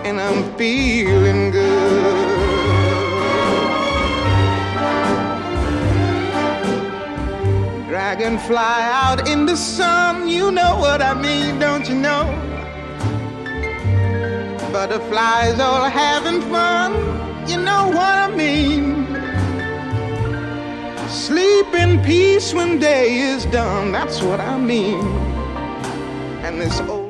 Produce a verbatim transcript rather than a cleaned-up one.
and I'm feeling good. Dragonfly out in the sun, you know what I mean, don't you know? Butterflies all having fun, you know what I mean. Sleep in peace when day is done, that's what I mean. And this old